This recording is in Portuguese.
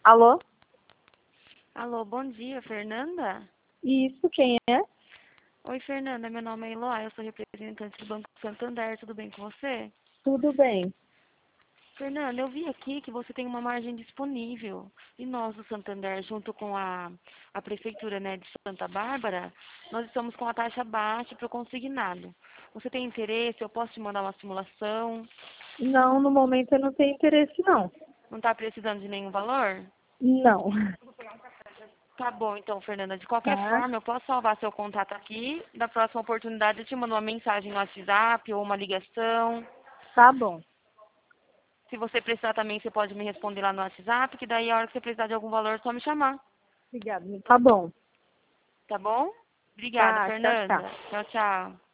Alô? Alô, bom dia, Fernanda? Isso, quem é? Oi, Fernanda, meu nome é Eloá, eu sou representante do Banco Santander, tudo bem com você? Tudo bem. Fernanda, eu vi aqui que você tem uma margem disponível e nós do Santander, junto com a Prefeitura, né, de Santa Bárbara, nós estamos com a taxa baixa para o consignado. Você tem interesse? Eu posso te mandar uma simulação? Não, no momento eu não tenho interesse, não. Não está precisando de nenhum valor? Não. Tá bom, então, Fernanda. De qualquer Tá? forma, eu posso salvar seu contato aqui. Da próxima oportunidade, eu te mando uma mensagem no WhatsApp ou uma ligação. Tá bom. Se você precisar também, você pode me responder lá no WhatsApp, que daí a hora que você precisar de algum valor, é só me chamar. Obrigada. Tá bom. Tá bom? Obrigada, Tá, tchau, Fernanda. tchau. Tchau, tchau.